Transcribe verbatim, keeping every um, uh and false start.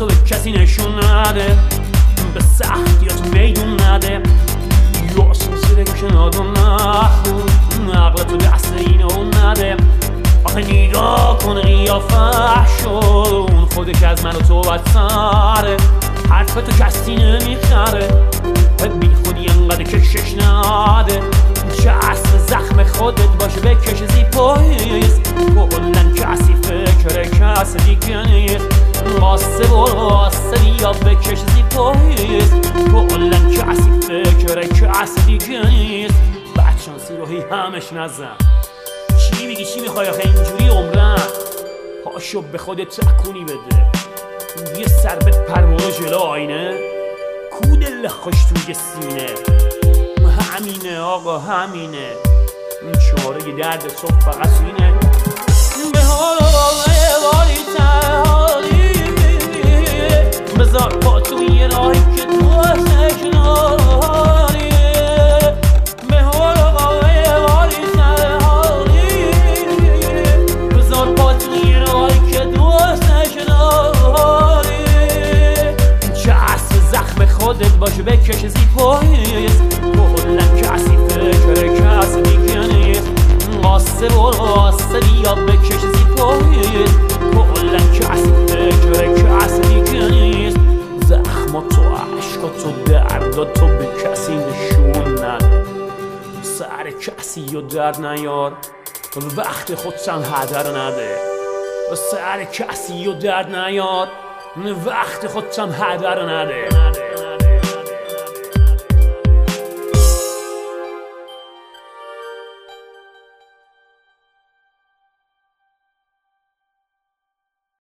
تو به کسی نشون نده، به سختیات میدون نده، یاسون زیر کنادو نخون، عقل تو دست اینو نده. آخه نگاه کن قیافه شون، خودی که از من و تو بدتره، حرف تو کسی نمیخره، بی خودی انقدر کشش نده، چسب زخم خودت باشه بکش زی پاییز، کلن کسی فکر کس دیگه نیست، قاسه و قاسه بیا بکش زی پاییز، کلن کسی فکر کس دیگه نیست. بدشانسی رو هی همش نزن، چی میگی چی میخوای آخه اینجوری عمرم، پاشو به خودت تکونی بده، یه سر به پروانه جلو آینه، کودل خوش توی سینه، همینه آقا همینه، چاره درد تو فقط اینه. به حال باری تنهایی بذار پا توی راهی که تو سکناری، به حال باری تنهایی بذار پا توی راهی که تو سکناری، چسب زخم خودت باشه بکش زی پاییز، کلن کسی فکر کس دیگه نیست، قاسه و قاسه بیا بکش زی پاییز، کلن کسی فکر کس دیگه نیست. زخماتو عشقاتو درداتو به کسی نشون نده، سر کسی و درد نیار، وقت خودتم هدر نده، سر کسی و درد نیار، وقت خودتم هدر نده.